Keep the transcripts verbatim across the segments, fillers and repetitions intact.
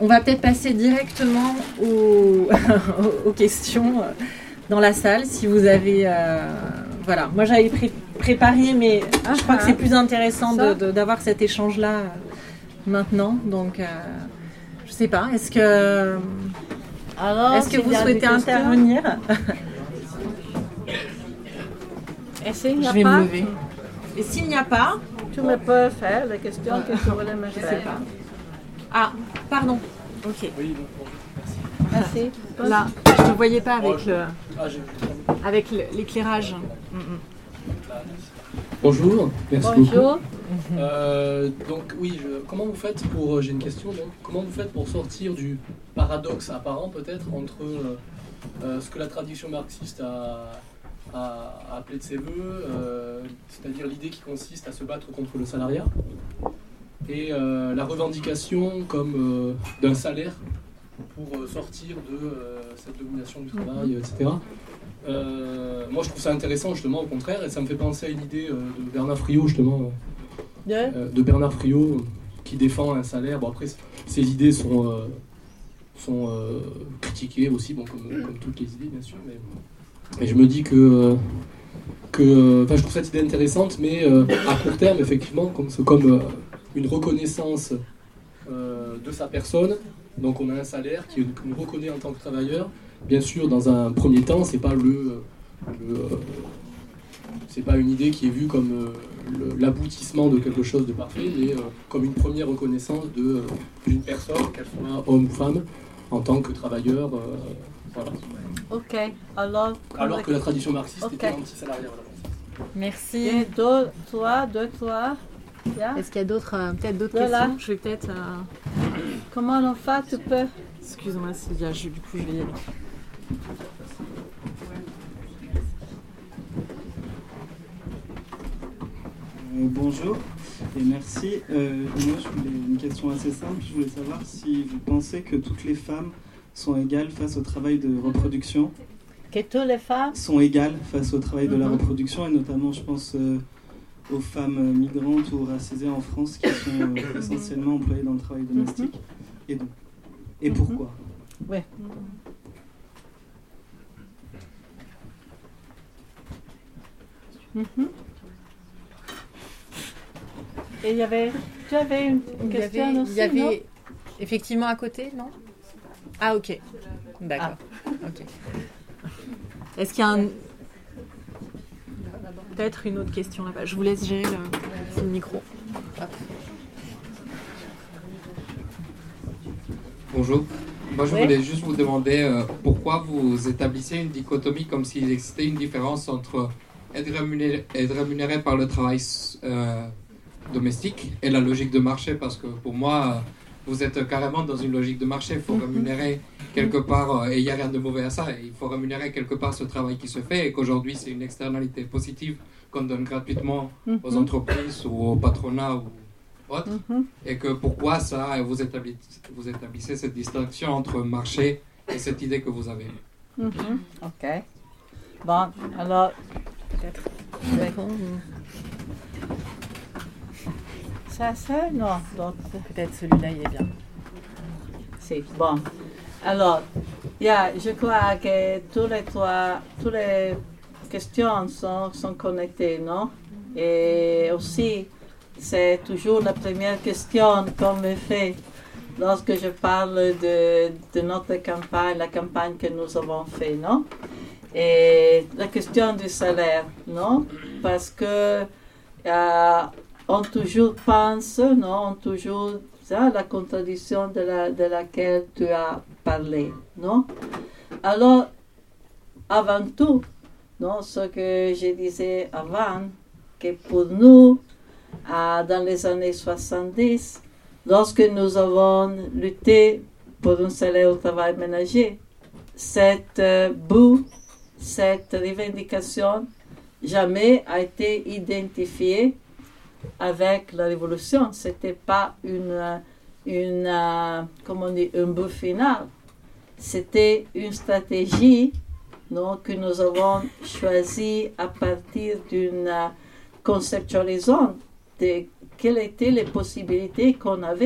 on va peut-être passer directement aux, aux questions dans la salle, si vous avez... Euh, voilà, moi j'avais pré- préparé, mais ah, je crois ah, que c'est plus intéressant de, de, d'avoir cet échange-là euh, maintenant. Donc, euh, je sais pas, est-ce que, Alors, est-ce que vous souhaitez intervenir? Et s'il n'y a je vais pas, me lever. Et s'il n'y a pas... Tu me peux faire les questions que tu voulais me faire. Je sais pas. Ah, pardon. Ok. Oui, bon, merci. Merci. Là, je ne voyais pas avec, le, avec l'éclairage. Bonjour, merci Bonjour. beaucoup. Euh, donc oui, je, comment vous faites pour, j'ai une question, donc, comment vous faites pour sortir du paradoxe apparent peut-être entre euh, euh, ce que la tradition marxiste a, a, a appelé de ses voeux, euh, c'est-à-dire l'idée qui consiste à se battre contre le salariat, et euh, la revendication comme euh, d'un salaire pour euh, sortir de euh, cette domination du travail, et cetera. Euh, moi je trouve ça intéressant justement, au contraire, et ça me fait penser à une idée euh, de Bernard Friot justement, euh, euh, de Bernard Friot euh, qui défend un salaire. Bon après ces idées sont, euh, sont euh, critiquées aussi, bon, comme, comme toutes les idées bien sûr, mais, mais je me dis que, euh, que enfin, je trouve cette idée intéressante, mais euh, à court terme effectivement, comme, comme euh, une reconnaissance euh, de sa personne. Donc on a un salaire qui nous reconnaît en tant que travailleur. Bien sûr, dans un premier temps, c'est pas le, le c'est pas une idée qui est vue comme euh, le, l'aboutissement de quelque chose de parfait, mais euh, comme une première reconnaissance de, euh, d'une personne, qu'elle soit homme ou femme, en tant que travailleur. Euh, voilà. Ok. Alors. Alors que la tradition marxiste okay. était anti-salariale. Merci. Et deux, toi, deux, toi. Yeah. Est-ce qu'il y a d'autres, euh, peut-être d'autres voilà. questions? Je vais peut-être. Euh... Comment on fait? Tu peux. Excuse-moi, Sylvia, je, du coup, je vais y aller. Euh, bonjour et merci. Euh, moi, je voulais une question assez simple. Je voulais savoir si vous pensez que toutes les femmes sont égales face au travail de reproduction. Que toutes les femmes sont égales face au travail de mm-hmm. la reproduction, et notamment, je pense. Euh, aux femmes migrantes ou racisées en France qui sont euh, essentiellement employées dans le travail domestique. Mm-hmm. Et donc, et pourquoi? Oui. Mm-hmm. Et il y avait, tu avais une, une il question avait, aussi, il y avait non? Effectivement à côté, non? Ah ok, d'accord. Ah. Ok. Est-ce qu'il y a un... Peut-être une autre question là-bas. Je vous laisse gérer le, le micro. Hop. Bonjour. Moi, je oui. voulais juste vous demander euh, pourquoi vous établissez une dichotomie comme s'il existait une différence entre être rémunéré, être rémunéré par le travail euh, domestique et la logique de marché. Parce que pour moi, vous êtes carrément dans une logique de marché. Il faut mm-hmm. rémunérer quelque part, euh, et il n'y a rien de mauvais à ça, il faut rémunérer quelque part ce travail qui se fait, et qu'aujourd'hui c'est une externalité positive qu'on donne gratuitement mm-hmm. aux entreprises ou au patronat ou autres, mm-hmm. et que pourquoi ça, vous établissez, vous établissez cette distinction entre marché et cette idée que vous avez. Mm-hmm. Ok. Bon, alors, peut-être. Ça, ça, non. Donc, peut-être celui-là, il est bien. C'est bon. Alors, yeah, je crois que tous les trois, toutes les questions sont, sont connectées, non? Et aussi, c'est toujours la première question qu'on me fait lorsque je parle de, de notre campagne, la campagne que nous avons faite, non? Et la question du salaire, non? Parce que euh, on toujours pense, non? On toujours ça, la contradiction de, la, de laquelle tu as parlé, non? Alors, avant tout, non, ce que je disais avant, que pour nous, euh, dans les années soixante-dix, lorsque nous avons lutté pour un salaire au travail ménager, cette euh, but, cette revendication, jamais a été identifiée avec la révolution. C'était pas une, une uh, comment on dit, un but final. C'était une stratégie, non, que nous avons choisie à partir d'une uh, conceptualisation de quelles étaient les possibilités qu'on avait.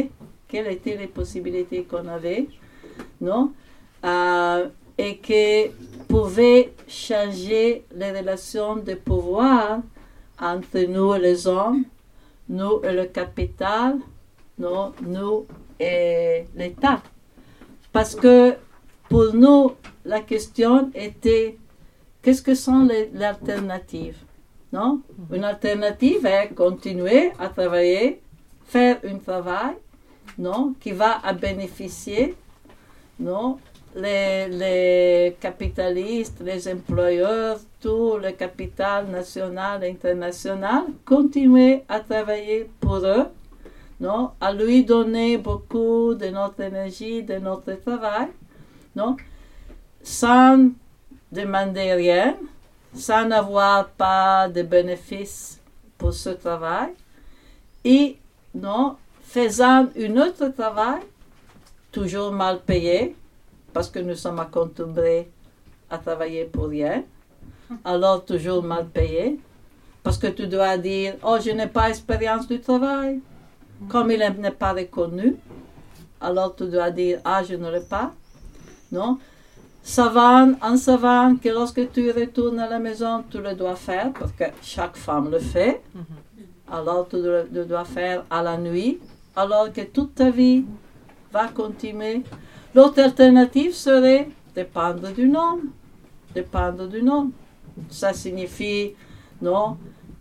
quelles étaient les possibilités qu'on avait, non, euh, et qui pouvaient changer les relations de pouvoir entre nous et les hommes, nous et le capital, non, nous et l'État. Parce que pour nous, la question était qu'est-ce que sont les, les alternatives, non? Une alternative est continuer à travailler, faire un travail, non, qui va à bénéficier, non, les, les capitalistes, les employeurs, tout le capital national et international, continuer à travailler pour eux, non, à lui donner beaucoup de notre énergie, de notre travail, non, sans demander rien, sans n'avoir pas de bénéfices pour ce travail, et non, faisant un autre travail, toujours mal payé, parce que nous sommes acostumés à travailler pour rien, alors toujours mal payé, parce que tu dois dire, oh, je n'ai pas expérience du travail, comme il n'est pas reconnu, alors tu dois dire, ah, je ne l'ai pas, non? Savant, en savant que lorsque tu retournes à la maison, tu le dois faire, parce que chaque femme le fait, alors tu le, le dois faire à la nuit, alors que toute ta vie va continuer. L'autre alternative serait dépendre d'un homme, dépendre d'un homme. Ça signifie, non,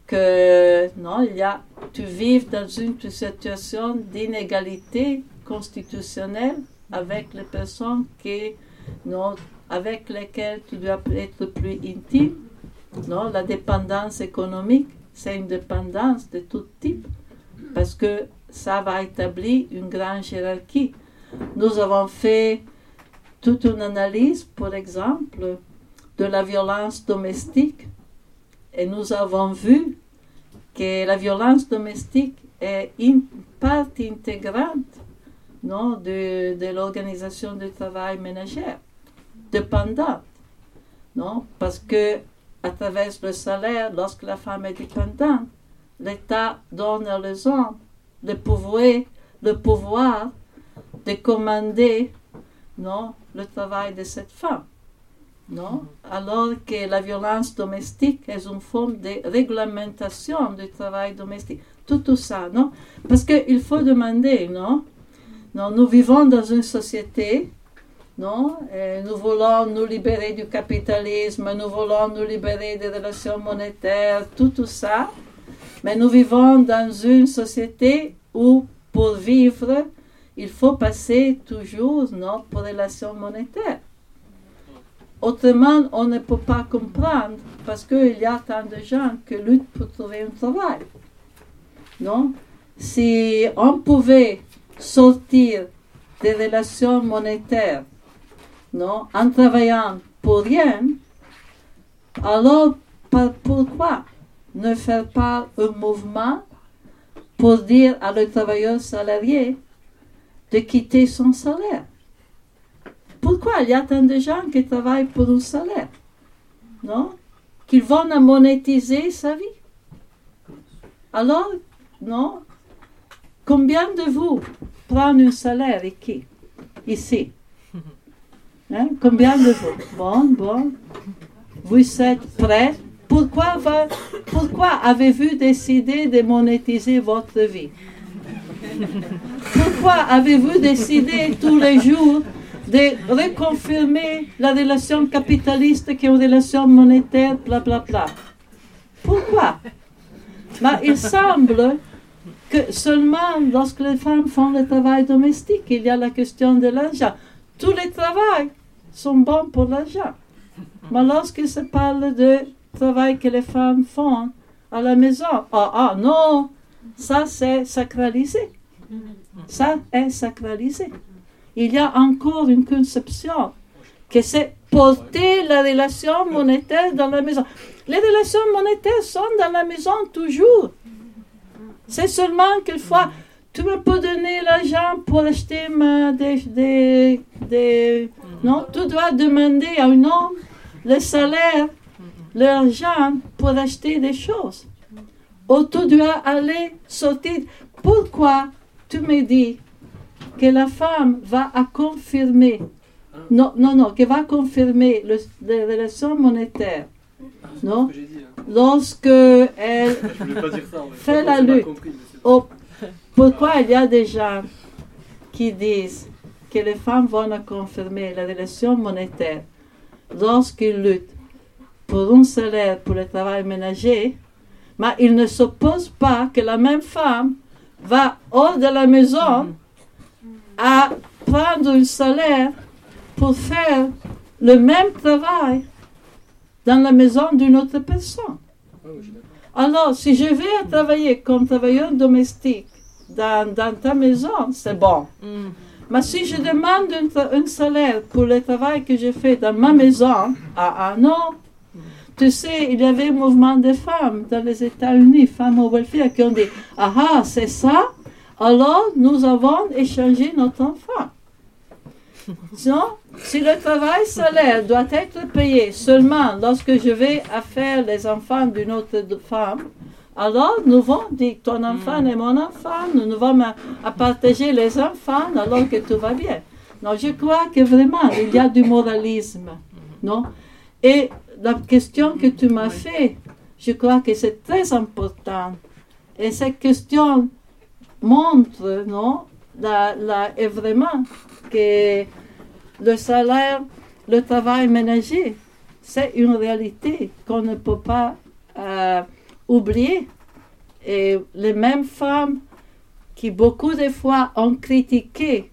que, non, il y a, tu vis dans une situation d'inégalité constitutionnelle avec les personnes qui, non, avec lesquelles tu dois être plus intime. Non, la dépendance économique, c'est une dépendance de tout type, parce que ça va établir une grande hiérarchie. Nous avons fait toute une analyse, par exemple, de la violence domestique, et nous avons vu que la violence domestique est une partie intégrante, non, de, de l'organisation du travail ménagère, dépendante, non, parce que à travers le salaire, lorsque la femme est dépendante, l'État donne aux hommes le pouvoir, le pouvoir de commander, non, le travail de cette femme, non, alors que la violence domestique est une forme de réglementation du travail domestique. Tout, tout ça, non, parce qu'il faut demander, non, non, nous vivons dans une société, non, et nous voulons nous libérer du capitalisme, nous voulons nous libérer des relations monétaires, tout, tout ça, mais nous vivons dans une société où, pour vivre, il faut passer toujours, non, pour relations monétaires. Autrement, on ne peut pas comprendre, parce qu'il y a tant de gens qui luttent pour trouver un travail. Non? Si on pouvait sortir des relations monétaires, non, en travaillant pour rien, alors pourquoi ne faire pas un mouvement pour dire à le travailleur salarié de quitter son salaire? Pourquoi il y a tant de gens qui travaillent pour un salaire, non, qu'ils vont monétiser sa vie? Alors, non, combien de vous prennent un salaire ici, ici? Hein? Combien de vous? Bon, bon. Vous êtes prêts? Pourquoi, va, pourquoi avez-vous décidé de monétiser votre vie? Pourquoi avez-vous décidé tous les jours de reconfirmer la relation capitaliste qui est une relation monétaire, bla bla bla? Pourquoi? Mais il semble que seulement lorsque les femmes font le travail domestique, il y a la question de l'argent. Tous les travails sont bons pour l'argent. Mais lorsqu'il se parle de travail que les femmes font à la maison, ah, ah non, ça c'est sacralisé. Ça est sacralisé. Il y a encore une conception que c'est porter la relation monétaire dans la maison. Les relations monétaires sont dans la maison toujours. C'est seulement qu'il faut... Tu me peux donner l'argent pour acheter ma, des, des, des... Non, tu dois demander à un homme le salaire, l'argent pour acheter des choses. Ou tu dois aller sortir. Pourquoi tu me dis que la femme va à confirmer, non, non, non, qui va confirmer le, les relations monétaires, non, lorsque elle fait la lutte. Oh, pourquoi il y a des gens qui disent que les femmes vont à confirmer la relation monétaire lorsqu'ils luttent pour un salaire pour le travail ménager, mais ils ne s'opposent pas que la même femme va hors de la maison à prendre un salaire pour faire le même travail dans la maison d'une autre personne. Alors, si je vais travailler comme travailleur domestique dans, dans ta maison, c'est bon. Mm. Mais si je demande un, un salaire pour le travail que je fais dans ma maison, ah, ah non. Tu sais, il y avait un mouvement de femmes dans les États-Unis, femmes au welfare, qui ont dit, ah ah, c'est ça, alors nous avons échangé notre enfant. Sinon, si le travail salaire doit être payé seulement lorsque je vais à faire les enfants d'une autre femme, alors nous allons dire, ton enfant est mon enfant, nous allons à partager les enfants alors que tout va bien. Non, je crois que vraiment, il y a du moralisme. Non? Et la question que tu m'as faite, je crois que c'est très important. Et cette question montre, non, la, la, et vraiment que le salaire, le travail ménager, c'est une réalité qu'on ne peut pas euh, oublier. Et les mêmes femmes qui beaucoup de fois ont critiqué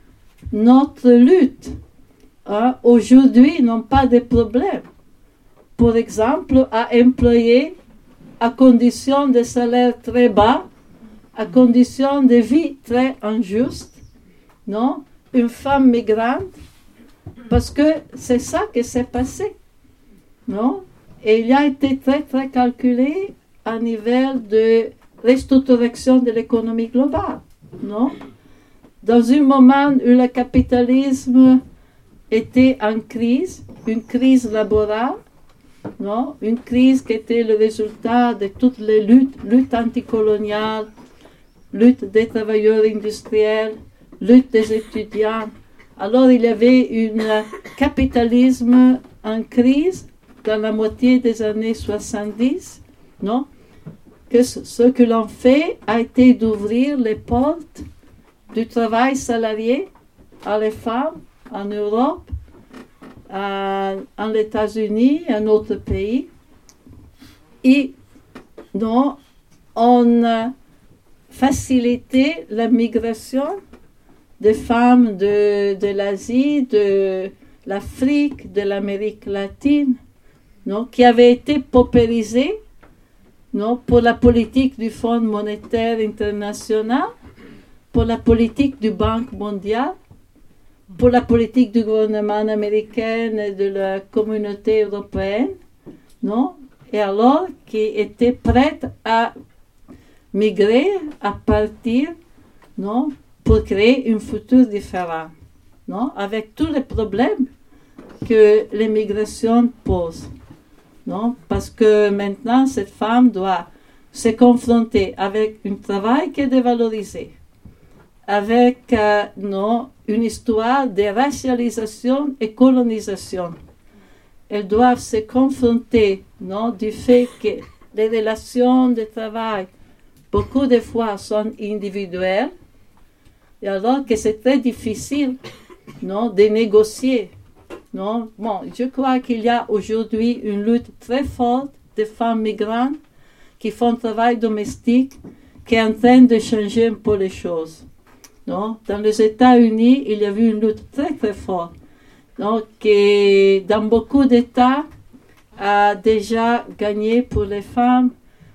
notre lutte, hein, aujourd'hui n'ont pas de problème. Par exemple, à employer à condition de salaire très bas, à condition de vie très injuste, non? Une femme migrante, parce que c'est ça qui s'est passé, non? Et il a été très, très calculé à niveau de restructuration de l'économie globale, non? Dans un moment où le capitalisme était en crise, une crise laborale, non? Une crise qui était le résultat de toutes les luttes, lutte anticoloniale, lutte des travailleurs industriels, lutte des étudiants. Alors il y avait un capitalisme en crise dans la moitié des années soixante-dix, non? Que ce que l'on fait a été d'ouvrir les portes du travail salarié à les femmes en Europe, en les États-Unis, en d'autres pays. Et non, on a facilité la migration des femmes de, de l'Asie, de l'Afrique, de l'Amérique latine, non, qui avaient été paupérisées, non, pour la politique du Fonds monétaire international, pour la politique du Banque mondiale, pour la politique du gouvernement américain et de la communauté européenne, non, et alors qui étaient prêtes à migrer, à partir, non, pour créer un futur différent, non, avec tous les problèmes que l'immigration pose, non, parce que maintenant cette femme doit se confronter avec un travail qui est dévalorisé, avec euh, non, une histoire de racialisation et colonisation. Elles doivent se confronter, non, du fait que les relations de travail, beaucoup de fois, sont individuelles, et alors que c'est très difficile, non, de négocier. Non? Bon, je crois qu'il y a aujourd'hui une lutte très forte des femmes migrantes qui font travail domestique, qui est en train de changer un peu les choses. Non? Dans les États-Unis, il y a eu une lutte très très forte, non? Qui, dans beaucoup d'États, a déjà gagné pour les femmes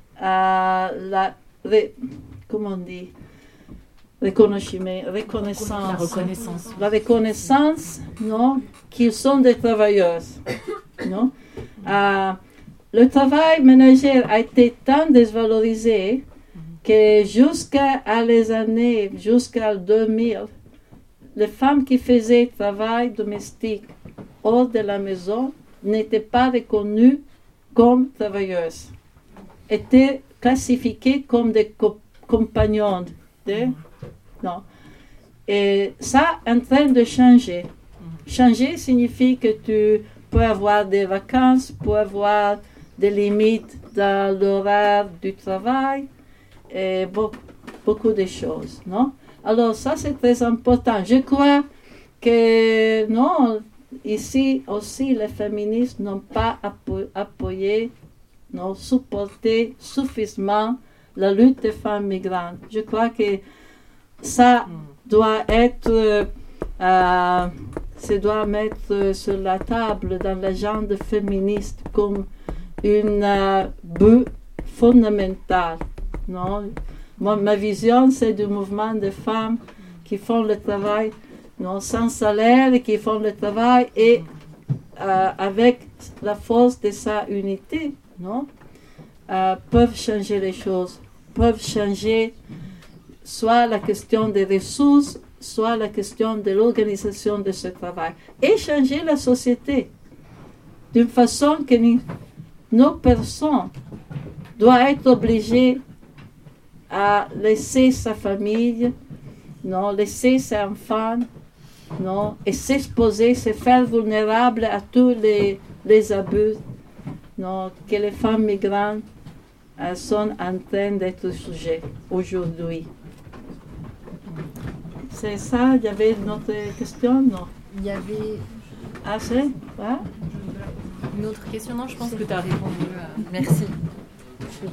euh, la, ré, comment on dit, reconnaissance, la reconnaissance, la reconnaissance, non, qu'ils sont des travailleuses, non. Euh, le travail ménager a été tant dévalorisé que jusqu'à les années, jusqu'à deux mille, les femmes qui faisaient travail domestique hors de la maison n'étaient pas reconnues comme travailleuses, étaient classifiées comme des co- compagnons. De, non. Et ça est en train de changer. Changer signifie que tu peux avoir des vacances, peux avoir des limites dans l'horaire du travail et beaucoup, beaucoup de choses, non? Alors ça, c'est très important. Je crois que, non, ici aussi, les féministes n'ont pas appo- appuyé, non, supporté suffisamment la lutte des femmes migrantes. Je crois que ça doit être, euh, ça doit mettre sur la table dans l'agenda féministe comme une euh, but fondamental. Non? Moi, ma vision, c'est du mouvement de femmes qui font le travail non, sans salaire, et qui font le travail et euh, avec la force de sa unité, non? Euh, peuvent changer les choses, peuvent changer soit la question des ressources, soit la question de l'organisation de ce travail, et changer la société d'une façon que nous, nos personnes doivent être obligées à laisser sa famille, non, laisser ses enfants, non, et s'exposer, se faire vulnérable à tous les, les abus, non, que les femmes migrantes euh, sont en train d'être sujets aujourd'hui. C'est ça, il y avait une autre question, non? Il y avait... Ah, c'est ouais? Une autre question, non? Je pense que tu as répondu. Euh, merci. Euh,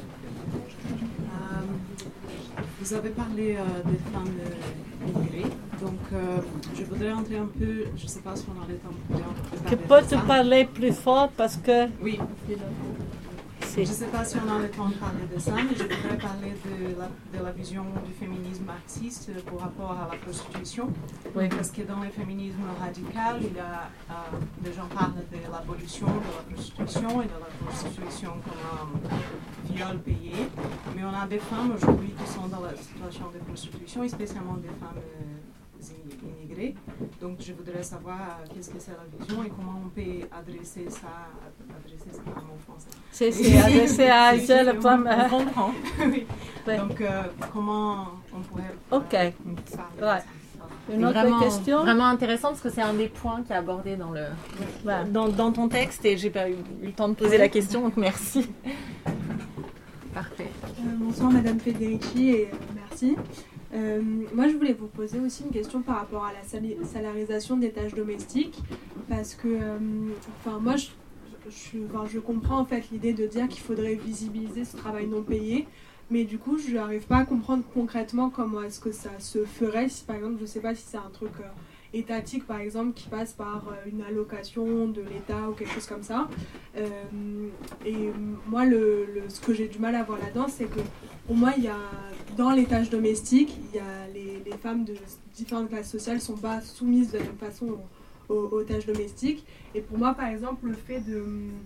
vous avez parlé euh, des femmes euh, immigrées, donc euh, je voudrais entrer un peu, je ne sais pas si on a le temps de parler. Tu peux te parler plus fort parce que... Oui. Je ne sais pas si on a le temps de parler de ça, mais je voudrais parler de la, de la vision du féminisme marxiste par rapport à la prostitution. Oui. Parce que dans le féminisme radical, il y a, euh, les gens parlent de l'abolition de la prostitution et de la prostitution comme un viol payé. Mais on a des femmes aujourd'hui qui sont dans la situation de prostitution, et spécialement des femmes euh, immigrées. Donc je voudrais savoir euh, qu'est-ce que c'est la vision et comment on peut adresser ça, adresser ça à mon français. C'est, c'est adressé à Angèle, le point. On comprend. Oui. Ouais. Donc euh, comment on pourrait euh, Ok. parler Ouais. de ça? Une autre vraiment, question? Vraiment intéressant parce que c'est un des points qui est abordé dans, le, Ouais. dans, dans ton texte et j'ai pas eu, eu le temps de poser la question, donc merci. Parfait. Euh, bonsoir Madame Federici et euh, merci. Euh, moi je voulais vous poser aussi une question par rapport à la sali- salarisation des tâches domestiques parce que euh, enfin moi je, je, enfin, je comprends en fait l'idée de dire qu'il faudrait visibiliser ce travail non payé, mais du coup je n'arrive pas à comprendre concrètement comment est-ce que ça se ferait si par exemple je sais pas si c'est un truc euh, étatique par exemple qui passe par euh, une allocation de l'État ou quelque chose comme ça. Euh, et moi le, le, ce que j'ai du mal à voir là-dedans c'est que pour moi il y a dans les tâches domestiques il y a les, les femmes de différentes classes sociales ne sont pas soumises de la même façon aux, aux, aux tâches domestiques et pour moi par exemple le fait de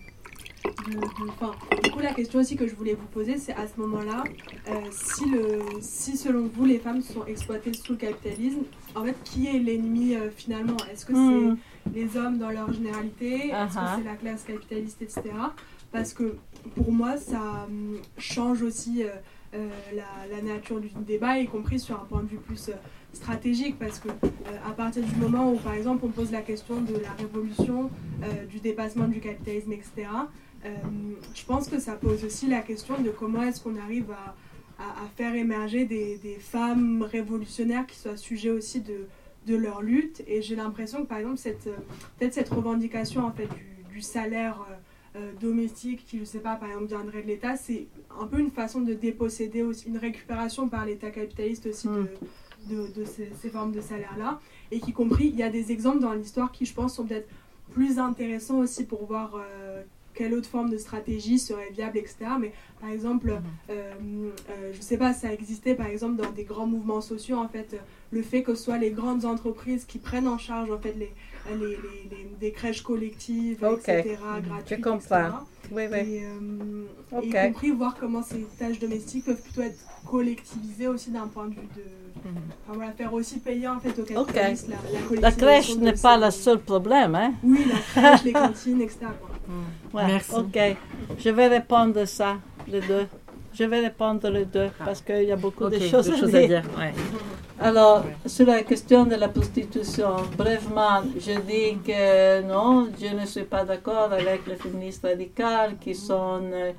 De, de, fin, du coup, la question aussi que je voulais vous poser, c'est à ce moment-là, euh, si, le, si selon vous, les femmes sont exploitées sous le capitalisme, en fait, qui est l'ennemi euh, finalement? Est-ce que mm. c'est les hommes dans leur généralité? Uh-huh. Est-ce que c'est la classe capitaliste, et cetera. Parce que pour moi, ça um, change aussi euh, euh, la, la nature du débat, y compris sur un point de vue plus euh, stratégique, parce que euh, à partir du moment où, par exemple, on pose la question de la révolution, euh, du dépassement du capitalisme, et cetera, Euh, je pense que ça pose aussi la question de comment est-ce qu'on arrive à, à, à faire émerger des, des femmes révolutionnaires qui soient sujets aussi de, de leur lutte. Et j'ai l'impression que par exemple cette, peut-être cette revendication en fait, du, du salaire euh, euh, domestique qui, je sais pas, par exemple viendrait de l'État, c'est un peu une façon de déposséder aussi, une récupération par l'État capitaliste aussi de, de, de ces, ces formes de salaire-là. Et qu'y compris, il y a des exemples dans l'histoire qui, je pense, sont peut-être plus intéressants aussi pour voir euh, quelle autre forme de stratégie serait viable, et cetera. Mais par exemple, euh, euh, je ne sais pas, ça existait par exemple dans des grands mouvements sociaux, en fait, le fait que ce soit les grandes entreprises qui prennent en charge en fait les, les, les, les des crèches collectives, okay. et cetera, gratuites, je comprends. et cetera. Oui, oui. Et, euh, okay. et y compris voir comment ces tâches domestiques peuvent plutôt être collectivisées aussi d'un point de vue de... Mm-hmm. Enfin, voilà, faire aussi payer en fait aux capitalistes okay. la, la collectivisation. La crèche n'est pas le seul problème, hein? Oui, la crèche, les cantines, et cetera. Quoi. Mm. Ouais, merci. Ok, je vais répondre à ça, les deux. Je vais répondre les deux, parce qu'il y a beaucoup okay, de choses, de à, choses dire. à dire. Ouais. Alors, sur la question de la prostitution, brièvement, je dis que non, je ne suis pas d'accord avec les féministes radicales qui sont,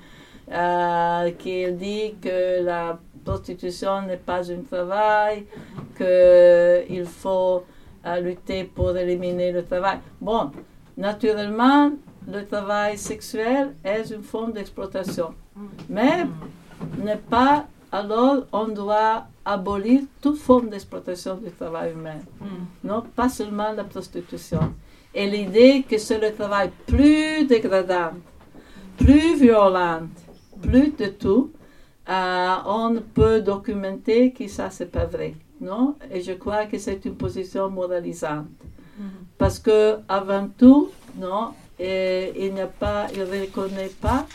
euh, qui disent que la prostitution n'est pas un travail, qu'il faut euh, lutter pour éliminer le travail. Bon, naturellement, le travail sexuel est une forme d'exploitation, mais n'est pas, alors on doit abolir toute forme d'exploitation du travail humain, mm. non, pas seulement la prostitution. Et l'idée que c'est le travail plus dégradant, plus violent, plus de tout, euh, on peut documenter que ça, c'est pas vrai, non? Et je crois que c'est une position moralisante. Mm. Parce que, avant tout, non, et il n'y a pas, il ne reconnaît pas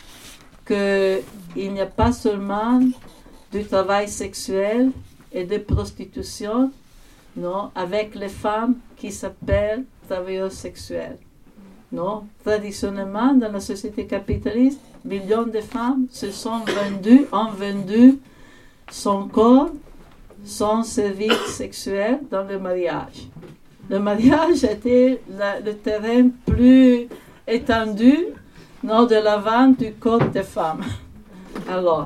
qu'il n'y a pas seulement du travail sexuel et de prostitution, non, avec les femmes qui s'appellent travailleuses sexuelles. Non, traditionnellement, dans la société capitaliste, millions de femmes se sont vendues, ont vendu son corps, son service sexuel dans le mariage. Le mariage était la, le terrain plus étendu, non, de la vente du corps des femmes. Alors,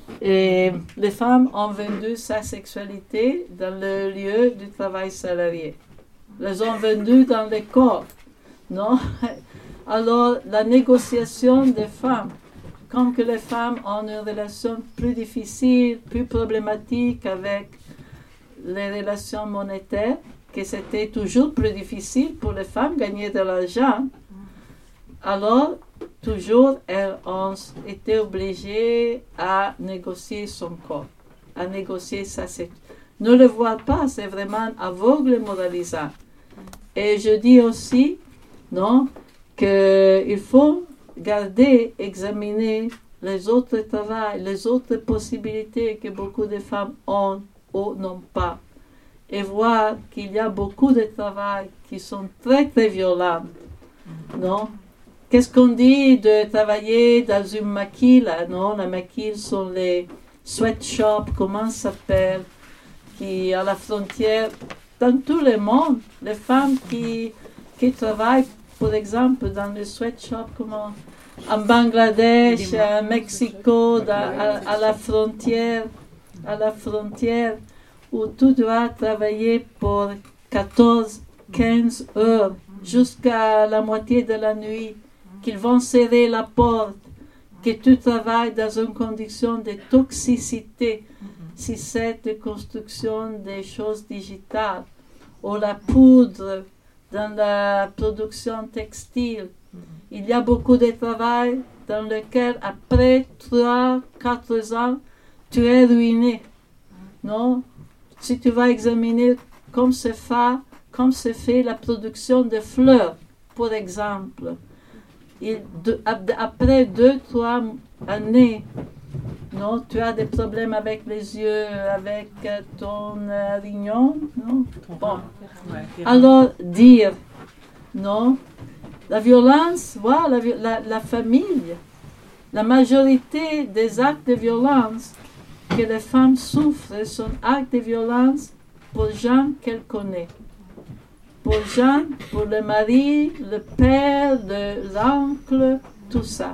et les femmes ont vendu sa sexualité dans le lieu du travail salarié. Les ont vendues dans les corps, non? Alors, la négociation des femmes, comme que les femmes ont une relation plus difficile, plus problématique avec les relations monétaires, que c'était toujours plus difficile pour les femmes gagner de l'argent, alors, toujours, elles ont été obligées à négocier son corps, à négocier sa sexualité. Ne le voir pas, c'est vraiment aveugle et moralisant. Et je dis aussi, non, qu'il faut garder, examiner les autres travaux, les autres possibilités que beaucoup de femmes ont ou n'ont pas, et voir qu'il y a beaucoup de travail qui sont très, très violents, non? Qu'est-ce qu'on dit de travailler dans une maquille, là, non? La maquille sont les sweatshops, comment ça s'appelle, qui à la frontière, dans tout le monde, les femmes qui, qui travaillent, par exemple, dans les sweatshops, comment, en Bangladesh, à Mexico, dans, à, à la frontière, à la frontière, où tu dois travailler pour quatorze, quinze heures, jusqu'à la moitié de la nuit, qu'ils vont serrer la porte, que tu travailles dans une condition de toxicité, si c'est de construction des choses digitales, ou la poudre dans la production textile. Il y a beaucoup de travail dans lequel, après trois, quatre ans, tu es ruiné. Non? Si tu vas examiner comme se fait, comme se fait la production de fleurs, par exemple, et de, après deux, trois années, non, tu as des problèmes avec les yeux, avec ton euh, rignon, non? Bon. Alors, dire, non, la violence, voilà, la, la, la famille, la majorité des actes de violence que les femmes souffrent sont actes de violence pour les gens qu'elles connaissent. Pour gens, pour le mari, le père, l'oncle, tout ça.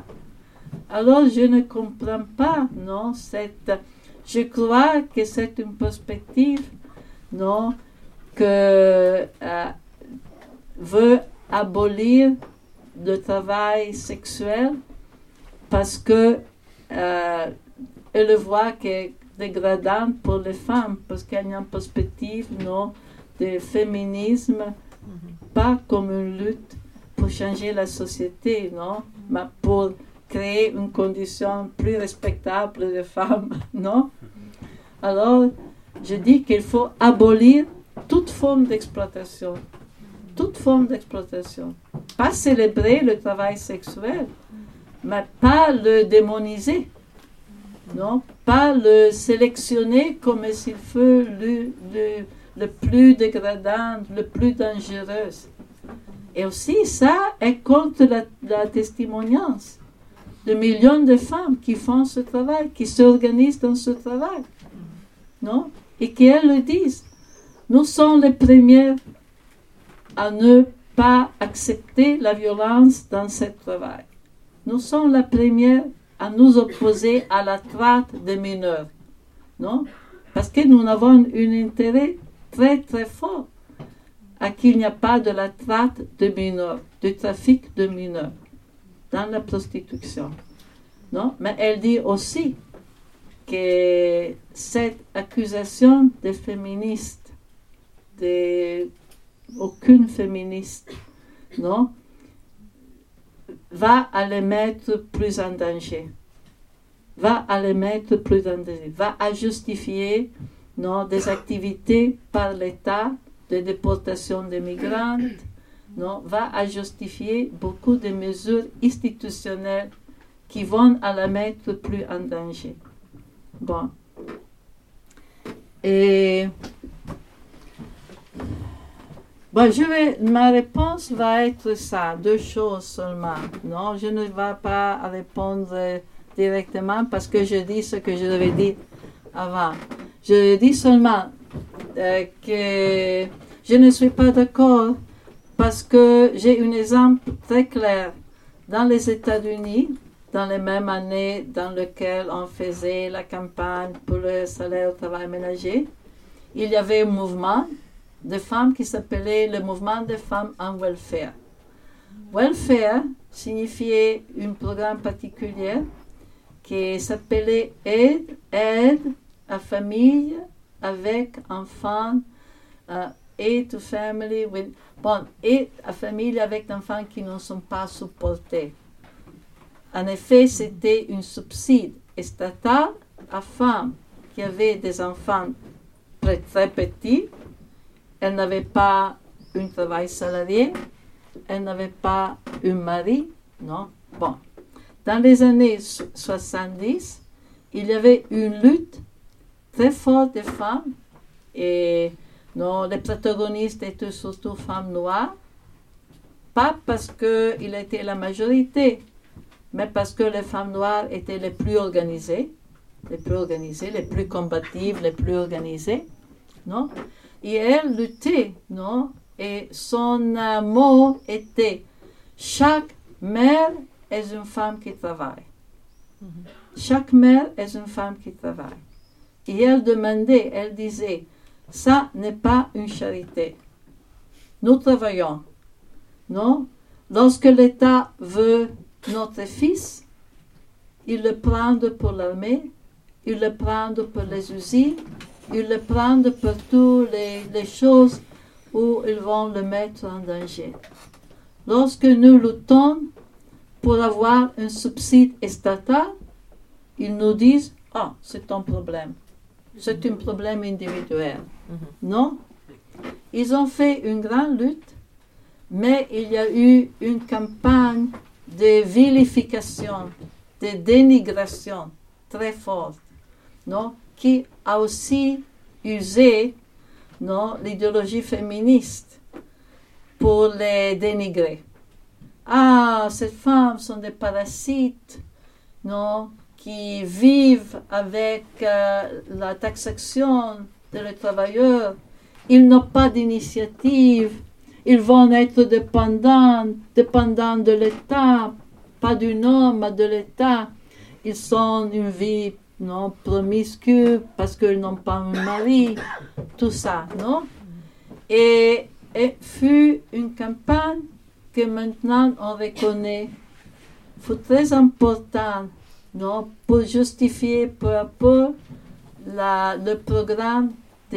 Alors, je ne comprends pas, non, cette, je crois que c'est une perspective, non, que euh, veut abolir le travail sexuel parce que euh, elle voit que c'est dégradant pour les femmes, parce qu'il y a une perspective, non, de féminisme, mm-hmm. pas comme une lutte pour changer la société, non, mais pour créer une condition plus respectable des femmes, non? Alors, je dis qu'il faut abolir toute forme d'exploitation, toute forme d'exploitation. Pas célébrer le travail sexuel, mais pas le démoniser, non? Pas le sélectionner comme s'il faut le, le, le plus dégradant, le plus dangereux. Et aussi, ça est contre la, la testimoniance de millions de femmes qui font ce travail, qui s'organisent dans ce travail, non? Et qu'elles le disent. nous sommes les premiers à ne pas accepter la violence dans ce travail. Nous sommes les premiers à nous opposer à la traite des mineurs, non? Parce que nous avons un intérêt très très fort à qu'il n'y a pas de la traite de mineurs, du trafic de mineurs dans la prostitution, non? Mais elle dit aussi que cette accusation des féministes, de aucune féministe, non, va à les mettre plus en danger, va à les mettre plus en danger, va à justifier, non, des activités par l'État de déportation des migrantes, non, va à justifier beaucoup de mesures institutionnelles qui vont à la mettre plus en danger. Bon. Et bon, je vais, ma réponse va être ça, deux choses seulement. Non, je ne vais pas répondre directement parce que je dis ce que je devais dire avant. Je dis seulement euh, que je ne suis pas d'accord parce que j'ai un exemple très clair dans les États-Unis, dans les mêmes années dans lesquelles on faisait la campagne pour le salaire au travail ménager. Il y avait un mouvement de femmes qui s'appelait le mouvement des femmes en welfare. Welfare signifiait un programme particulier qui s'appelait aide, aide à famille avec enfants, uh, aid to family with, bon, aide à famille avec enfants qui ne sont pas supportés. En effet, c'était un subside estatal à femmes qui avaient des enfants très, très petits. Elle n'avait pas un travail salarié, elle n'avait pas un mari, non? Bon. Dans les années soixante-dix, il y avait une lutte très forte des femmes, et non, les protagonistes étaient surtout femmes noires, pas parce qu'ils étaient la majorité, mais parce que les femmes noires étaient les plus organisées, les plus organisées, les plus combatives, les plus organisées, non? Et elle luttait, non? Et son euh, mot était « Chaque mère est une femme qui travaille. Mm-hmm. Chaque mère est une femme qui travaille. » Et elle demandait, elle disait « Ça n'est pas une charité. Nous travaillons. Non? Lorsque l'État veut notre fils, il le prend pour l'armée, il le prend pour les usines, ils le prennent pour toutes les, les choses où ils vont le mettre en danger. Lorsque nous luttons pour avoir un subside estatal, ils nous disent « Ah, c'est ton problème. C'est un problème individuel. Mm-hmm. » Non? Ils ont fait une grande lutte, mais il y a eu une campagne de vilification, de dénigration très forte, non? Qui a aussi usé, non, l'idéologie féministe pour les dénigrer. Ah, ces femmes sont des parasites, non, qui vivent avec euh, la taxation des travailleurs. Ils n'ont pas d'initiative. Ils vont être dépendants, dépendants de l'État, pas d'un homme, mais de l'État. Ils sont une vie, non, promiscues parce qu'ils n'ont pas un mari, tout ça, non? Et, et fut une campagne que maintenant on reconnaît, fut très important, non, pour justifier peu à peu la, le programme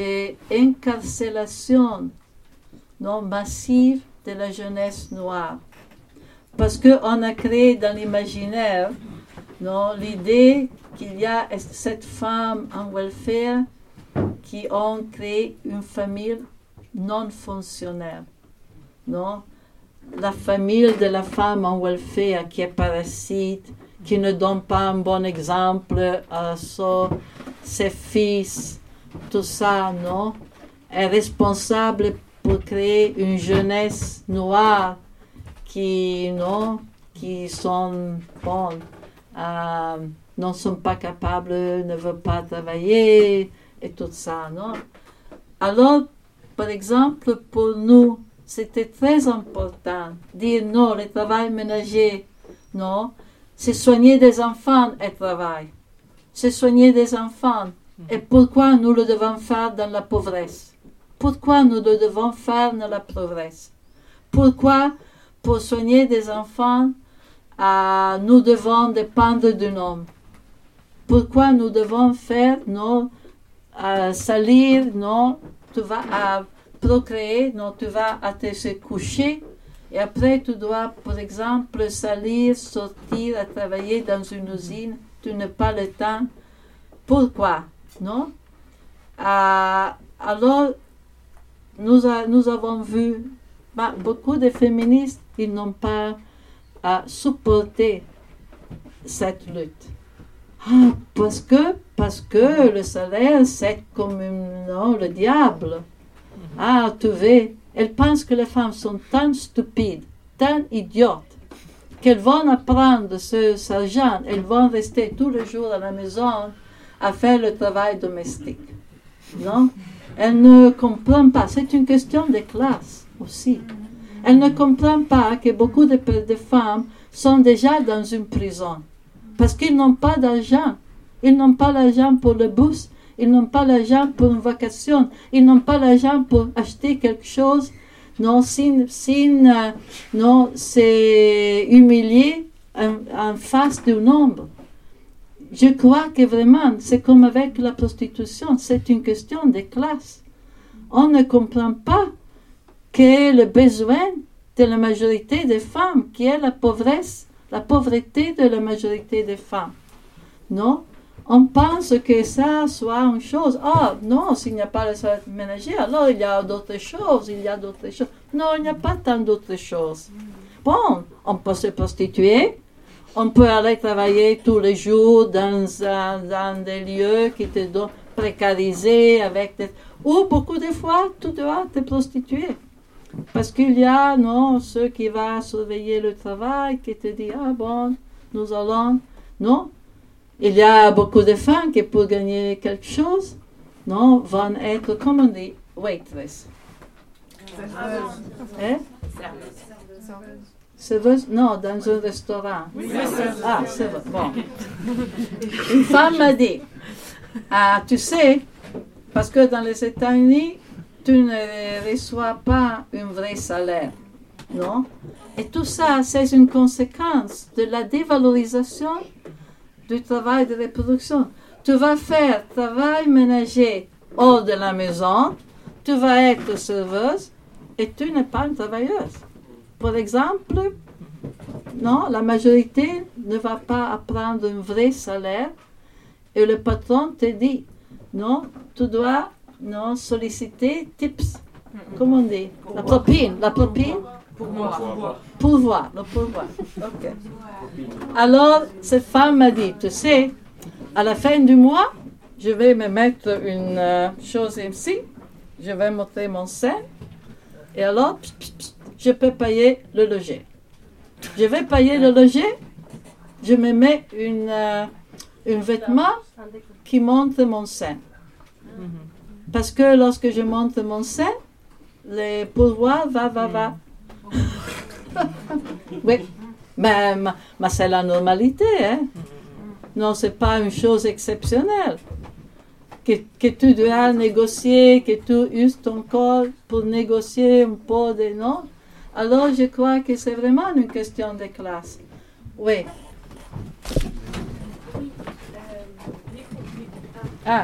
d'incarcération, non, massive de la jeunesse noire. Parce qu'on a créé dans l'imaginaire, non, l'idée qu'il y a cette femme en welfare qui ont créé une famille non fonctionnelle, non? La famille de la femme en welfare qui est parasite, qui ne donne pas un bon exemple à son, ses fils, tout ça, non? Est responsable pour créer une jeunesse noire qui, non, qui sont, bon, euh, ne sont pas capables, ne veulent pas travailler, et tout ça, non? Alors, par exemple, pour nous, c'était très important de dire non, le travail ménager, non, c'est soigner des enfants et travail. C'est soigner des enfants. Et pourquoi nous le devons faire dans la pauvresse? Pourquoi nous le devons faire dans la pauvresse? Pourquoi, pour soigner des enfants, euh, nous devons dépendre d'un homme? Pourquoi nous devons faire, non, euh, salir, non, tu vas à procréer, non, tu vas à te se coucher, et après tu dois, par exemple, salir, sortir, à travailler dans une usine, tu n'as pas le temps. Pourquoi, non? Euh, alors, nous, a, nous avons vu, bah, beaucoup de féministes, ils n'ont pas à supporter cette lutte. Ah, parce que, parce que le salaire, c'est comme non, le diable. Ah, tu vois, elles pensent que les femmes sont tant stupides, tant idiotes, qu'elles vont apprendre ce argent, elles vont rester tous les jours à la maison à faire le travail domestique. Non? Elles ne comprennent pas. C'est une question de classe aussi. Elles ne comprennent pas que beaucoup de, de femmes sont déjà dans une prison. Parce qu'ils n'ont pas d'argent. Ils n'ont pas l'argent pour le bus. Ils n'ont pas l'argent pour une vacation. Ils n'ont pas l'argent pour acheter quelque chose. Non, sin, sin, euh, non, c'est humilié en, en face du nombre. Je crois que vraiment, c'est comme avec la prostitution. C'est une question de classe. On ne comprend pas que le besoin de la majorité des femmes, qui est la pauvresse, la pauvreté de la majorité des femmes. Non? On pense que ça soit une chose. Ah, non, s'il n'y a pas le salaire ménager, alors il y a d'autres choses, il y a d'autres choses. Non, il n'y a pas tant d'autres choses. Bon, on peut se prostituer, on peut aller travailler tous les jours dans, un, dans des lieux qui te donnent précarisés, avec des... ou beaucoup de fois, tu dois te prostituer. Parce qu'il y a, non, ceux qui vont surveiller le travail, qui te disent, ah bon, nous allons, non. Il y a beaucoup de femmes qui, pour gagner quelque chose, non, vont être, comme on dit, waitress. Hein? Serveuse? Non, dans un restaurant. Ah, c'est vrai. Bon. Une femme m'a dit, ah, tu sais, parce que dans les États-Unis, tu ne reçois pas un vrai salaire, non? Et tout ça, c'est une conséquence de la dévalorisation du travail de reproduction. Tu vas faire travail ménager hors de la maison, tu vas être serveuse et tu n'es pas une travailleuse. Par exemple, non, la majorité ne va pas apprendre un vrai salaire et le patron te dit, non, tu dois non, solliciter tips, comment on dit, la propine, la propine, pourvoir, pourvoir, le pourvoir, ok. Alors, cette femme m'a dit, tu sais, à la fin du mois, je vais me mettre une euh, chose ici, je vais montrer mon sein, et alors, pss, pss, pss, je peux payer le loger. Je vais payer le loger, je me mets une, euh, un vêtement qui montre mon sein. Parce que lorsque je montre mon sein, le pourvoir va, va, va. Oui, mais, mais c'est la normalité. Hein? Non, ce n'est pas une chose exceptionnelle. Que, que tu dois négocier, que tu uses ton corps pour négocier un peu de non. Alors je crois que c'est vraiment une question de classe. Oui. Ah.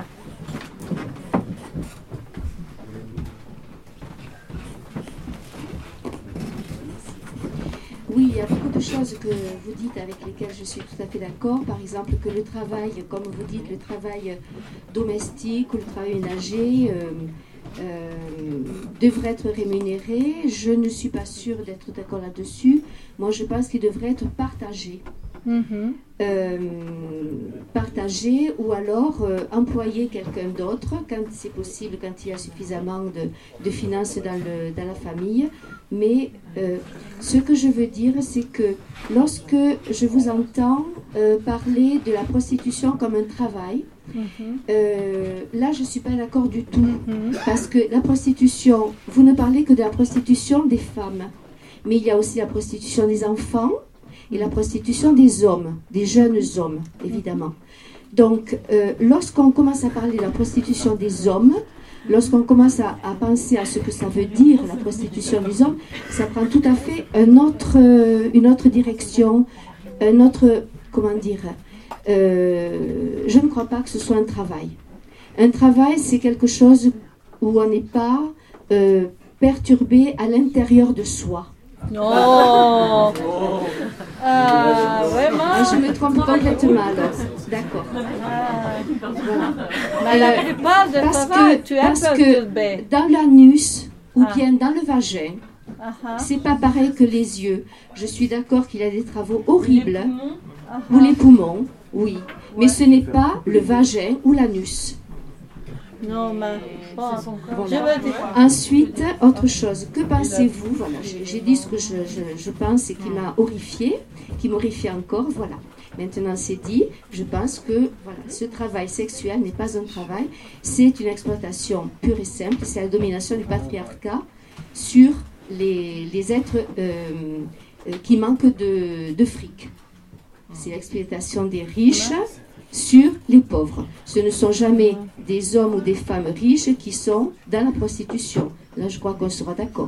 Oui, il y a beaucoup de choses que vous dites avec lesquelles je suis tout à fait d'accord. Par exemple, que le travail, comme vous dites, le travail domestique ou le travail ménager euh, euh, devrait être rémunéré. Je ne suis pas sûre d'être d'accord là-dessus. Moi, je pense qu'il devrait être partagé. Mm-hmm. Euh, partager ou alors euh, employer quelqu'un d'autre quand c'est possible, quand il y a suffisamment de, de finances dans, le, dans la famille. Mais euh, ce que je veux dire, c'est que lorsque je vous entends euh, parler de la prostitution comme un travail, Mm-hmm. Euh, là, je ne suis pas d'accord du tout. Mm-hmm. Parce que la prostitution, vous ne parlez que de la prostitution des femmes. Mais il y a aussi la prostitution des enfants et la prostitution des hommes, des jeunes hommes, évidemment. Donc, euh, lorsqu'on commence à parler de la prostitution des hommes, lorsqu'on commence à, à penser à ce que ça veut dire, la prostitution des hommes, ça prend tout à fait un autre, euh, une autre direction, un autre, comment dire, euh, je ne crois pas que ce soit un travail. Un travail, c'est quelque chose où on n'est pas euh, perturbé à l'intérieur de soi. Non. Ah, vraiment. Ah, je me trompe complètement alors. D'accord. Ah. Voilà. Euh, pas de parce travail, que, tu es parce un peu que perturbé. dans l'anus ou Ah. bien dans le vagin, Uh-huh. c'est pas pareil que les yeux. Je suis d'accord qu'il y a des travaux horribles. Les poumons. Ou les poumons, oui. Mais ce n'est pas le vagin ou l'anus. Non, mais bon, Voilà. je veux dire. Ensuite, autre chose, que pensez-vous? Voilà, j'ai, j'ai dit ce que je, je, je pense et qui m'a horrifiée, qui m'horrifie encore, voilà. Maintenant c'est dit, je pense que voilà, ce travail sexuel n'est pas un travail, c'est une exploitation pure et simple, c'est la domination du patriarcat sur les, les êtres euh, euh, qui manquent de, de fric. C'est l'exploitation des riches sur les pauvres. Ce ne sont jamais des hommes ou des femmes riches qui sont dans la prostitution. Là, je crois qu'on sera d'accord.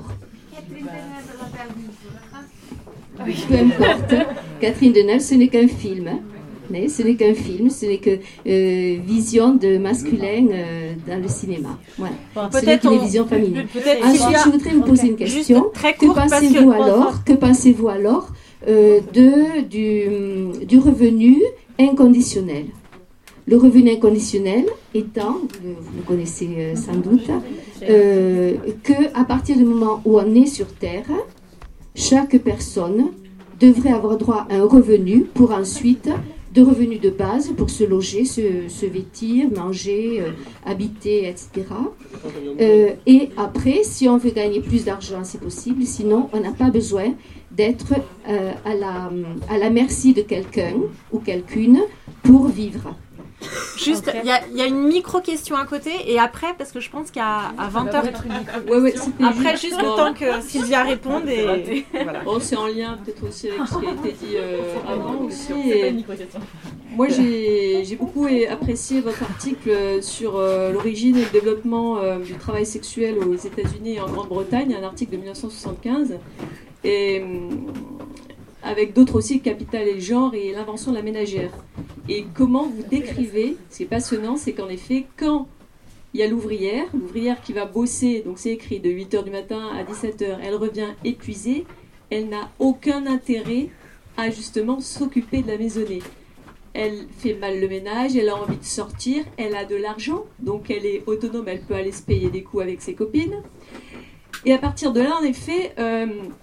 Oui, peu importe. Catherine Deneuve, ce n'est qu'un film. Mais ce n'est qu'un film, ce n'est que euh, vision de masculin euh, dans le cinéma. Voilà. Bon, ce n'est qu'une on... vision féminine. Peut-être Ensuite, a... je voudrais vous poser okay. une question. Juste très que court, pensez-vous parce que... alors, que pensez-vous alors euh, de, du, du revenu inconditionnel? Le revenu inconditionnel étant, vous le connaissez euh, sans doute, euh, qu'à partir du moment où on est sur Terre, chaque personne devrait avoir droit à un revenu pour ensuite, de revenus de base pour se loger, se, se vêtir, manger, euh, habiter, et cetera. Euh, et après, si on veut gagner plus d'argent, c'est possible. Sinon, on n'a pas besoin d'être euh, à, la, à la merci de quelqu'un ou quelqu'une pour vivre. Juste, il okay. y, y a une micro-question à côté, et après, parce que je pense qu'à à vingt heures... Ouais, ouais, après, juste, juste le temps que Sylvia réponde, et voilà. Bon, c'est en lien peut-être aussi avec ce qui a été dit euh, avant aussi. Et moi, j'ai, j'ai beaucoup apprécié votre article sur euh, l'origine et le développement euh, du travail sexuel aux États-Unis et en Grande-Bretagne, un article de mille neuf cent soixante-quinze. Et... avec d'autres aussi, Capital et le genre et l'invention de la ménagère. Et comment vous décrivez, ce qui est passionnant, c'est qu'en effet, quand il y a l'ouvrière, l'ouvrière qui va bosser, donc c'est écrit de huit heures du matin à dix-sept heures, elle revient épuisée, elle n'a aucun intérêt à justement s'occuper de la maisonnée. Elle fait mal le ménage, elle a envie de sortir, elle a de l'argent, donc elle est autonome, elle peut aller se payer des coups avec ses copines. Et à partir de là, en effet... Euh,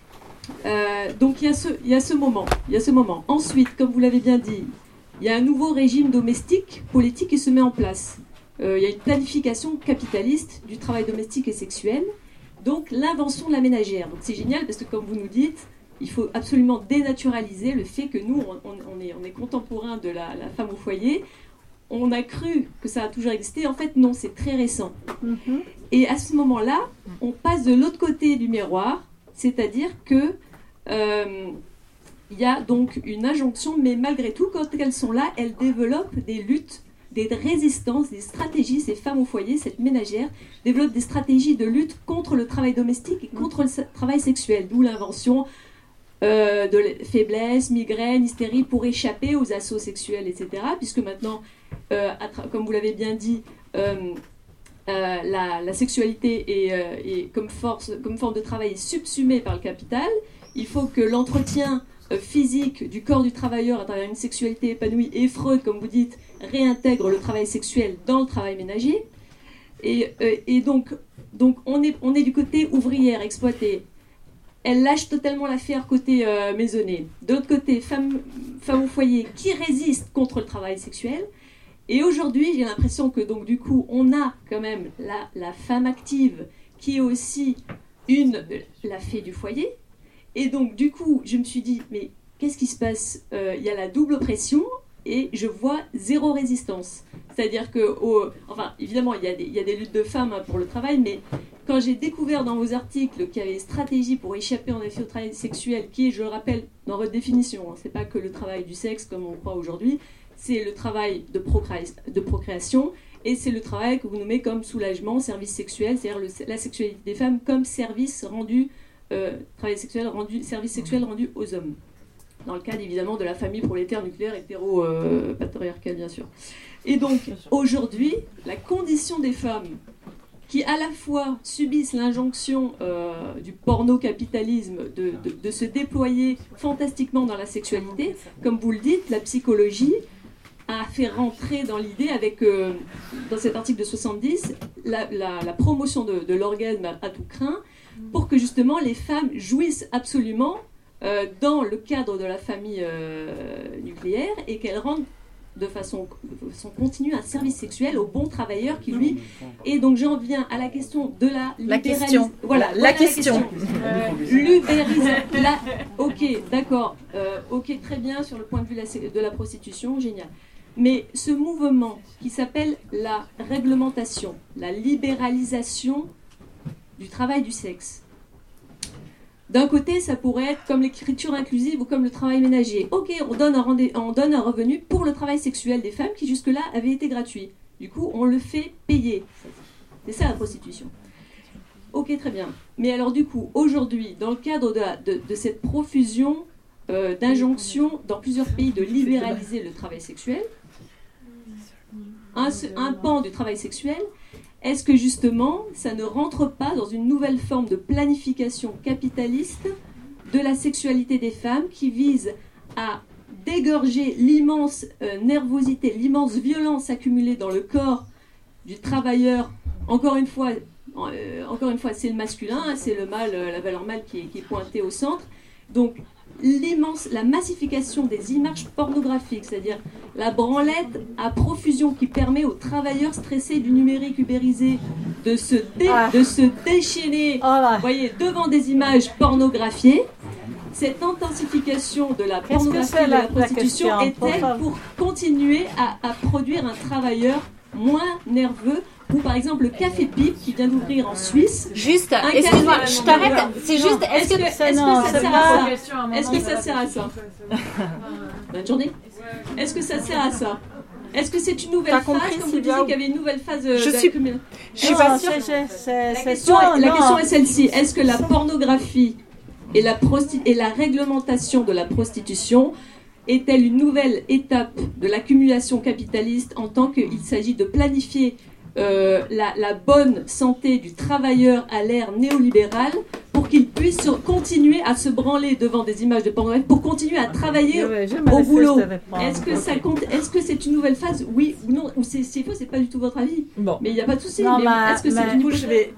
Euh, donc il y a ce, il y a ce moment, il y a ce moment. Ensuite, comme vous l'avez bien dit, il y a un nouveau régime domestique, politique qui se met en place. Euh, il y a une planification capitaliste du travail domestique et sexuel. Donc l'invention de la ménagère. Donc c'est génial parce que comme vous nous dites, il faut absolument dénaturaliser le fait que nous, on, on est, on est contemporains de la, la femme au foyer. On a cru que ça a toujours existé. En fait, non, c'est très récent. Mm-hmm. Et à ce moment-là, on passe de l'autre côté du miroir. C'est-à-dire qu'il euh, y a donc une injonction, mais malgré tout, quand elles sont là, elles développent des luttes, des résistances, des stratégies. Ces femmes au foyer, cette ménagère, développent des stratégies de lutte contre le travail domestique et contre le travail sexuel, d'où l'invention euh, de faiblesse, migraine, hystérie, pour échapper aux assauts sexuels, et cetera. Puisque maintenant, euh, tra- comme vous l'avez bien dit, euh, Euh, la, la sexualité est, euh, est comme, force, comme forme de travail est subsumée par le capital. Il faut que l'entretien euh, physique du corps du travailleur à travers une sexualité épanouie, et Freud, comme vous dites, réintègre le travail sexuel dans le travail ménager. Et, euh, et donc, donc on, est, on est du côté ouvrière, exploitée. Elle lâche totalement l'affaire côté euh, maisonnée. De l'autre côté, femme, femme au foyer qui résiste contre le travail sexuel. Et aujourd'hui, j'ai l'impression que donc du coup, on a quand même la, la femme active qui est aussi une, la fée du foyer. Et donc du coup, je me suis dit, mais qu'est-ce qui se passe ? Il euh, y a la double pression et je vois zéro résistance. C'est-à-dire que, au, enfin, évidemment, il y, a des, il y a des luttes de femmes hein, pour le travail, mais quand j'ai découvert dans vos articles qu'il y avait des stratégies pour échapper en effet au travail sexuel, qui est, je le rappelle, dans votre définition, hein, c'est pas que le travail du sexe comme on croit aujourd'hui, c'est le travail de, procré- de procréation, et c'est le travail que vous nommez comme soulagement, service sexuel, c'est-à-dire le, la sexualité des femmes comme service rendu, euh, travail sexuel rendu, service sexuel rendu aux hommes. Dans le cadre évidemment de la famille prolétaire nucléaire hétéro-patriarcale, euh, bien sûr. Et donc, aujourd'hui, la condition des femmes qui à la fois subissent l'injonction euh, du porno-capitalisme de, de, de se déployer fantastiquement dans la sexualité, comme vous le dites, la psychologie a fait rentrer dans l'idée, avec, euh, dans cet article de soixante-dix, la, la, la promotion de, de l'orgasme à, à tout crin, pour que justement les femmes jouissent absolument euh, dans le cadre de la famille euh, nucléaire et qu'elles rendent de façon, de façon continue un service sexuel au bon travailleur qui lui... Et donc j'en viens à la question de la... La question. Voilà, la, voilà question. La question. Euh, L'ubérisation. La... Ok, d'accord. Euh, ok, très bien sur le point de vue de la, de la prostitution, génial. Mais ce mouvement qui s'appelle la réglementation, la libéralisation du travail du sexe, d'un côté, ça pourrait être comme l'écriture inclusive ou comme le travail ménager. Ok, on donne, un rendez- on donne un revenu pour le travail sexuel des femmes qui jusque-là avait été gratuit. Du coup, on le fait payer. C'est ça la prostitution. Ok, très bien. Mais alors du coup, aujourd'hui, dans le cadre de, la, de, de cette profusion euh, d'injonctions dans plusieurs pays de libéraliser le travail sexuel, un, un pan du travail sexuel, est-ce que justement, ça ne rentre pas dans une nouvelle forme de planification capitaliste de la sexualité des femmes qui vise à dégorger l'immense euh, nervosité, l'immense violence accumulée dans le corps du travailleur? Encore une fois, euh, encore une fois, c'est le masculin, hein, c'est le mâle, euh, la valeur mâle qui est, qui est pointée au centre. Donc, l'immense, la massification des images pornographiques, c'est-à-dire la branlette à profusion qui permet aux travailleurs stressés du numérique ubérisé de se, dé, ah. de se déchaîner oh voyez, devant des images pornographiées. Cette intensification de la pornographie et de la, la prostitution est-elle pour continuer à, à produire un travailleur moins nerveux? Ou par exemple le Café Pipe qui vient d'ouvrir en Suisse. Juste, excuse-moi, je t'arrête. C'est juste, est-ce que, est-ce que ça sert à ça? Est-ce que ça sert à ça? Bonne journée. Est-ce que ça sert à ça? Est-ce que c'est une nouvelle phase, comme vous disiez qu'il y avait une nouvelle phase de... Je suis, je suis pas sûre. La question, la question est celle-ci. Est-ce que la pornographie et la, prosti- et la réglementation de la prostitution est-elle une nouvelle étape de l'accumulation capitaliste en tant qu'il s'agit de planifier Euh, la, la bonne santé du travailleur à l'ère néolibérale pour qu'il puisse continuer à se branler devant des images de pornographie, pour continuer à travailler je vais, je au boulot. Est-ce que, ça compte, est-ce que c'est une nouvelle phase? Oui ou non? Ou c'est, c'est faux, c'est pas du tout votre avis. Bon. Mais il n'y a pas de souci. Non, mais ma, est-ce que c'est une une je vais...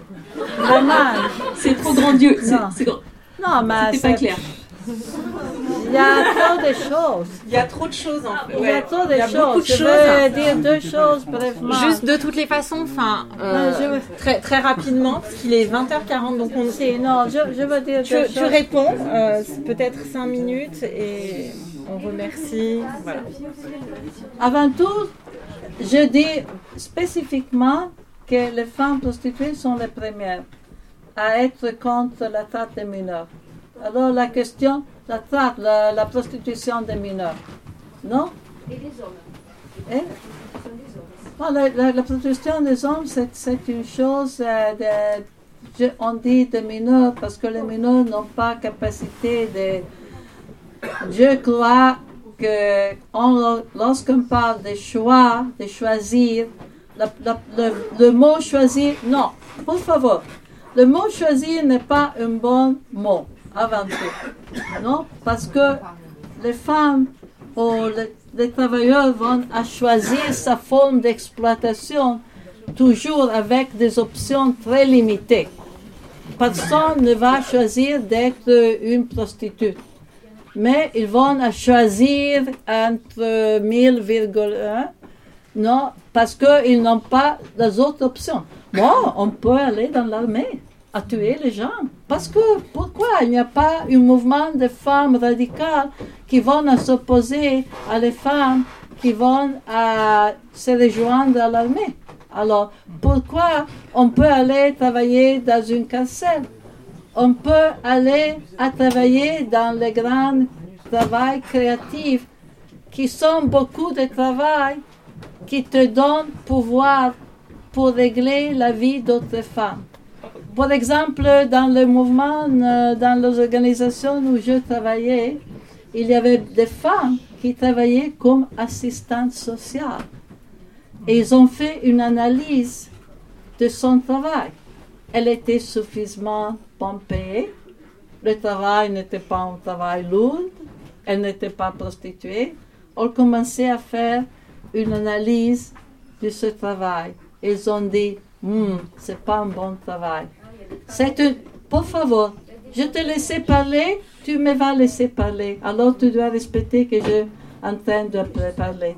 C'est trop grandieux. C'est, c'est grand... Non, mais c'était pas clair. Il y a trop de choses. Il y a trop de choses en fait. Il y a trop de Il y a choses. beaucoup de je choses. veux dire deux choses brièvement. Juste de toutes les façons, enfin, euh, non, veux... très, très rapidement, parce qu'il est vingt heures quarante, donc on... Si, non, je, je veux dire tu, deux tu choses. réponds, euh, peut-être cinq minutes, et on remercie. Voilà. Avant tout, je dis spécifiquement que les femmes prostituées sont les premières à être contre la traite des mineurs. Alors la question, la traite, la, la prostitution des mineurs, non? Et des hommes. Et? Non, la, la, la prostitution des hommes, c'est, c'est une chose, euh, de, je, on dit de mineurs parce que les mineurs n'ont pas capacité de... Je crois que on, lorsqu'on parle de choix, de choisir, la, la, le, le mot choisir, non, por favor, le mot choisir n'est pas un bon mot. Avant tout, non? Parce que les femmes ou les, les travailleurs vont à choisir sa forme d'exploitation toujours avec des options très limitées. Personne ne va choisir d'être une prostituée, mais ils vont à choisir entre mille virgule un, non? Parce qu'ils n'ont pas les autres options. Bon, on peut aller dans l'armée à tuer les gens. Parce que, pourquoi il n'y a pas un mouvement de femmes radicales qui vont s'opposer à les femmes qui vont à, se rejoindre à l'armée. Alors, pourquoi on peut aller travailler dans une carcère? On peut aller à travailler dans les grands travaux créatifs qui sont beaucoup de travail qui te donnent pouvoir pour régler la vie d'autres femmes. Par exemple, dans le mouvement, dans les organisations où je travaillais, il y avait des femmes qui travaillaient comme assistantes sociales. Et ils ont fait une analyse de son travail. Elle était suffisamment bien payée. Le travail n'était pas un travail lourd. Elle n'était pas prostituée. On commençait à faire une analyse de ce travail. Ils ont dit, hm, c'est pas un bon travail. C'est une... Por favor, je te laissais parler, tu me vas laisser parler. Alors tu dois respecter que je suis en train de parler.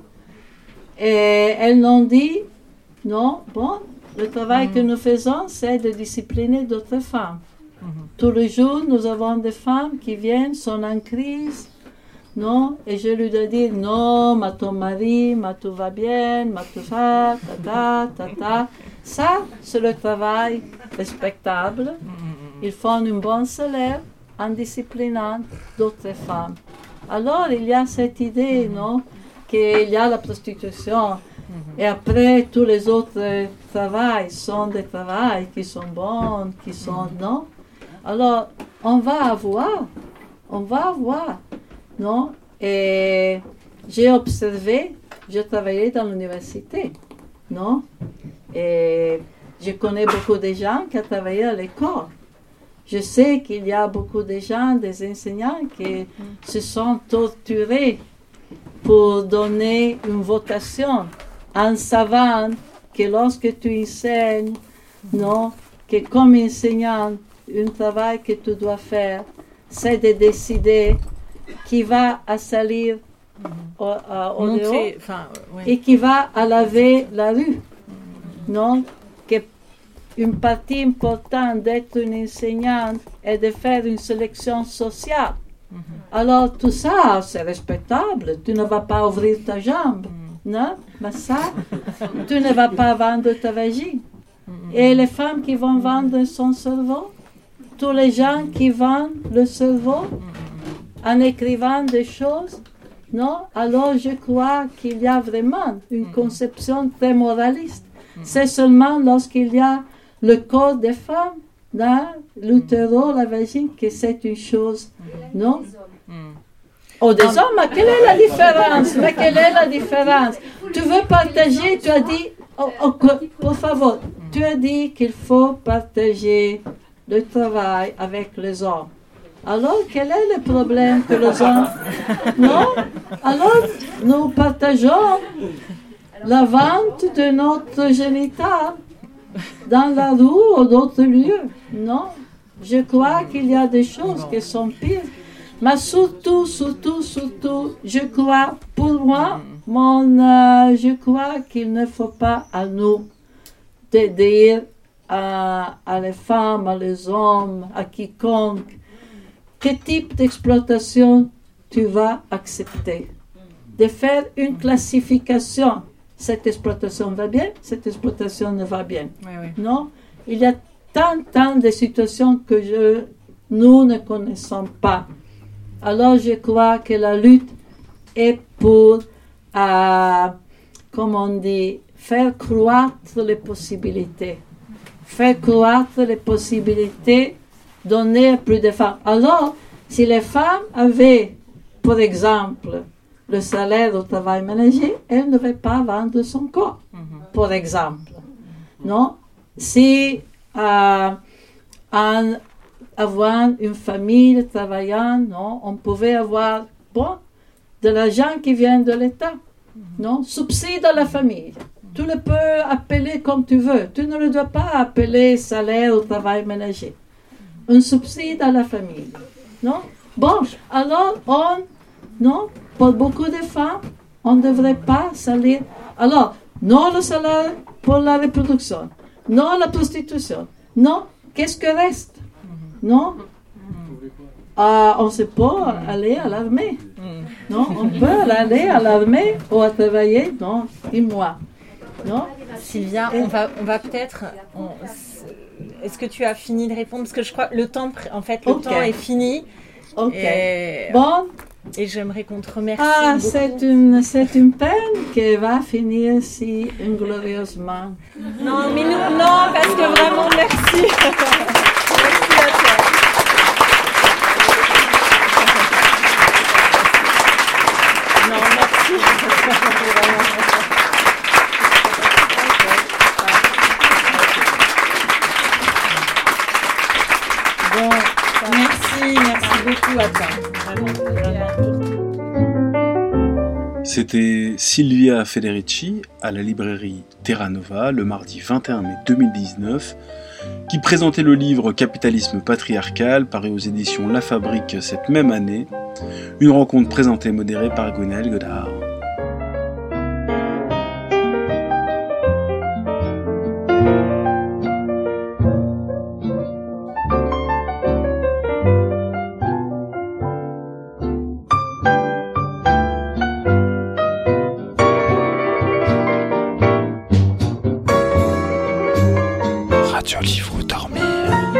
Et elles ont dit, non, bon, le travail mm-hmm. que nous faisons, c'est de discipliner d'autres femmes. Mm-hmm. Tous les jours, nous avons des femmes qui viennent, sont en crise, non, et je lui dois dire, non, ma ton mari, ma tout va bien, ma tout ça, ta ta, ta ta. Ça, c'est le travail respectable. Ils font un bon salaire en disciplinant d'autres femmes. Alors, il y a cette idée, non, qu'il y a la prostitution. Et après, tous les autres travails sont des travails qui sont bons, qui sont, non. Alors, on va avoir, on va avoir, non. Et j'ai observé, j'ai travaillé dans l'université, non. Et je connais beaucoup de gens qui ont travaillé à l'école. Je sais qu'il y a beaucoup de gens, des enseignants qui se sont torturés pour donner une vocation en savant que lorsque tu enseignes, non, que comme enseignant, un travail que tu dois faire, c'est de décider qui va à salir au, à, au Monter, dehors enfin, ouais. et qui va à laver la rue. Non, que une partie importante d'être une enseignante est de faire une sélection sociale. Mm-hmm. Alors tout ça, c'est respectable. Tu ne vas pas ouvrir ta jambe, mm-hmm. non? Mais ça, tu ne vas pas vendre ta vagine. Mm-hmm. Et les femmes qui vont vendre son cerveau, tous les gens qui vendent le cerveau mm-hmm. en écrivant des choses, non? Alors je crois qu'il y a vraiment une mm-hmm. conception très moraliste. Mm-hmm. C'est seulement lorsqu'il y a le corps des femmes, dans l'utéro, la vagine, que c'est une chose, non? Oh, des hommes, mais quelle est la différence? Mais quelle est la différence? Tu veux partager, tu as dit, oh, oh, por favor, tu as dit qu'il faut partager le travail avec les hommes. Alors, quel est le problème que les hommes... Non? Alors, nous partageons la vente de notre génital dans la rue ou d'autres lieux. Non, je crois qu'il y a des choses qui sont pires. Mais surtout, surtout, surtout, je crois, pour moi, mon, euh, je crois qu'il ne faut pas à nous de dire à, à les femmes, à les hommes, à quiconque, quel type d'exploitation tu vas accepter. De faire une classification. Cette exploitation va bien, cette exploitation ne va bien. Oui, oui. Non, il y a tant, tant de situations que je, nous ne connaissons pas. Alors je crois que la lutte est pour, euh, comme on dit, faire croître les possibilités. Faire croître les possibilités, donner plus de femmes. Alors, si les femmes avaient, par exemple, le salaire au travail ménager, elle ne va pas vendre son corps, mm-hmm. par exemple. Mm-hmm. Non? Si euh, en avoir une famille travaillant, non, on pouvait avoir bon, de l'argent qui vient de l'État, mm-hmm. non? Subside à la famille. Mm-hmm. Tu le peux appeler comme tu veux. Tu ne le dois pas appeler salaire au travail ménager. Mm-hmm. Un subside à la famille. Non? Bon, alors on... Non? Pour beaucoup de femmes, on ne devrait pas salir. Alors, non le salaire pour la reproduction, non la prostitution, non, qu'est-ce que reste? Non? Euh, on ne sait pas aller à l'armée. non, on peut aller à l'armée ou à travailler, non, dis-moi, non. Sylvia, on va, on va peut-être. On, est-ce que tu as fini de répondre? Parce que je crois que le temps, en fait, le okay. temps est fini. Ok. Et, bon. Et j'aimerais qu'on te remercie. Ah, beaucoup. c'est une, c'est une peine qui va finir si inglorieusement. Non, mais nous, non, parce que vraiment, merci. Merci à toi. Non, merci. Bon, merci, merci beaucoup à toi. Vraiment, vraiment. C'était Silvia Federici à la librairie Terra Nova le mardi vingt et un mai deux mille dix-neuf qui présentait le livre Capitalisme patriarcal paru aux éditions La Fabrique cette même année, une rencontre présentée et modérée par Gwenaëlle Godard. Radio Livre Dormir.